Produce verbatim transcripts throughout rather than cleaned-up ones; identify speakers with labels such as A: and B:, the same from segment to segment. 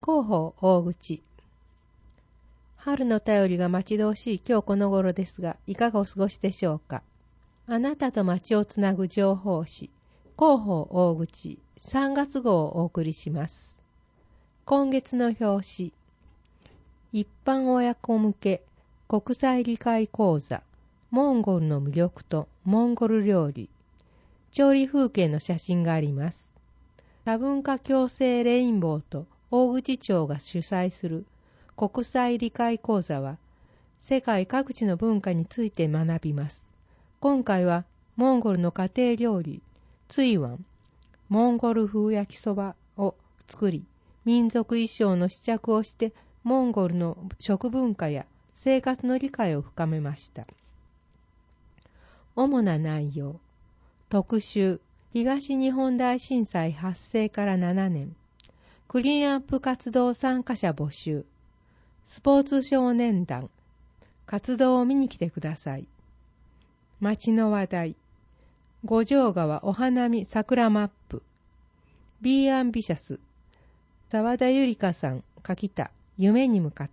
A: 広報大口。春の便りが待ち遠しい今日この頃ですが、いかがお過ごしでしょうか。あなたと街をつなぐ情報誌、広報大口さんがつ号をお送りします。今月の表紙、一般親子向け国際理解講座、モンゴルの魅力とモンゴル料理、調理風景の写真があります。多文化共生レインボーと大口町が主催する国際理解講座は、世界各地の文化について学びます。今回はモンゴルの家庭料理、ツイワン、モンゴル風焼きそばを作り、民族衣装の試着をして、モンゴルの食文化や生活の理解を深めました。主な内容、特集、東日本大震災発生からななねん、クリーンアップ活動参加者募集、スポーツ少年団、活動を見に来てください。街の話題、五条川お花見桜マップ、Be Ambitious、沢田ゆりかさん書きた夢に向かって。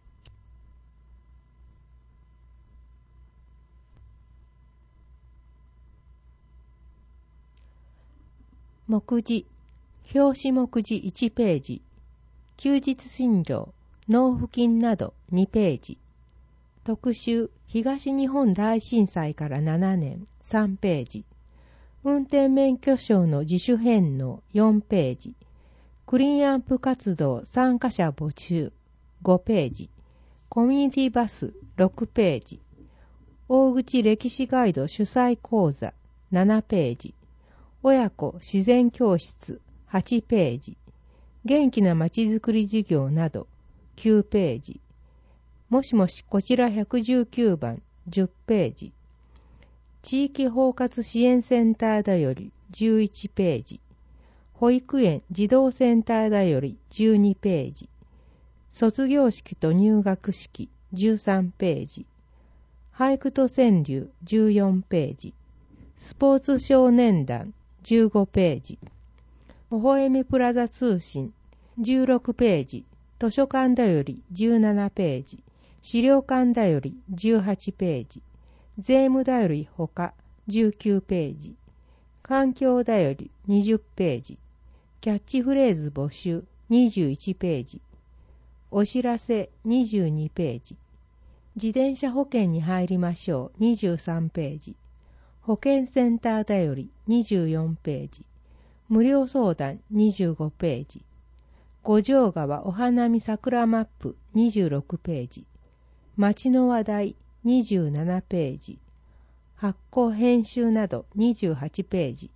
A: 目次、表紙目次いちページ、休日診療、納付金などにページ、特集、東日本大震災からななねんさんページ、運転免許証の自主返納よんページ、クリーンアップ活動参加者募集ごページ、コミュニティバスろくページ、大口歴史ガイド主催講座ななページ、親子自然教室はちページ、元気なまちづくり事業などきゅうページ、もしもしこちらいちいちきゅうばんじゅっページ、地域包括支援センターだよりじゅういちページ、保育園児童センターだよりじゅうにページ、卒業式と入学式じゅうさんページ、俳句と川柳じゅうよんページ、スポーツ少年団じゅうごページ、微笑みプラザ通信じゅうろくページ、図書館だよりじゅうななページ、資料館だよりじゅうはちページ、税務だよりほかじゅうきゅうページ、環境だよりにじゅっページ、キャッチフレーズ募集にじゅういちページ、お知らせにじゅうにページ、自転車保険に入りましょうにじゅうさんページ、保健センターだよりにじゅうよんページ、無料相談にじゅうごページ、五条川お花見桜マップにじゅうろくページ、街の話題にじゅうななページ、発行編集などにじゅうはちページ、